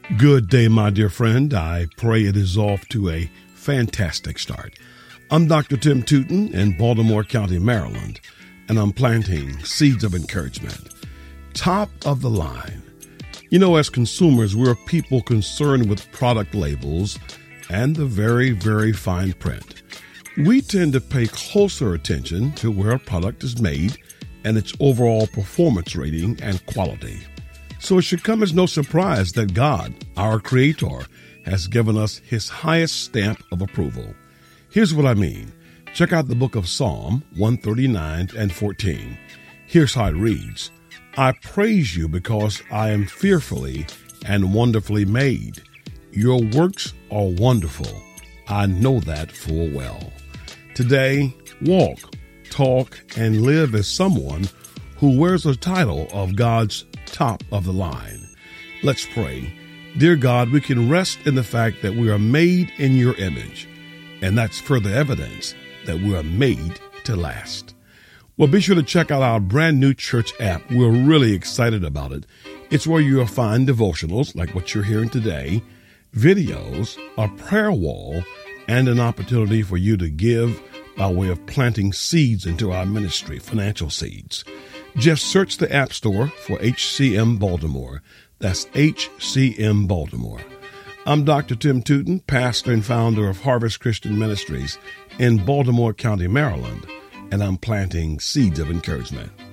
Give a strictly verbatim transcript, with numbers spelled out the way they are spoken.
Good day, my dear friend. I pray it is off to a fantastic start. I'm Doctor Tim Tootin in Baltimore County, Maryland, and I'm planting seeds of encouragement. Top of the line. You know, as consumers, we're people concerned with product labels and the very, very fine print. We tend to pay closer attention to where a product is made and its overall performance rating and quality. So it should come as no surprise that God, our Creator, has given us His highest stamp of approval. Here's what I mean. Check out the book of Psalm one thirty-nine and fourteen. Here's how it reads. I praise you because I am fearfully and wonderfully made. Your works are wonderful. I know that full well. Today, walk, talk, and live as someone who wears the title of God's top of the line. Let's pray. Dear God, we can rest in the fact that we are made in your image, and that's further evidence that we are made to last. Well, be sure to check out our brand new church app. We're really excited about it. It's where you'll find devotionals like what you're hearing today, videos, a prayer wall, and an opportunity for you to give by way of planting seeds into our ministry, financial seeds. Just search the App Store for H C M Baltimore. That's H C M Baltimore. I'm Doctor Tim Tootin, pastor and founder of Harvest Christian Ministries in Baltimore County, Maryland, and I'm planting seeds of encouragement.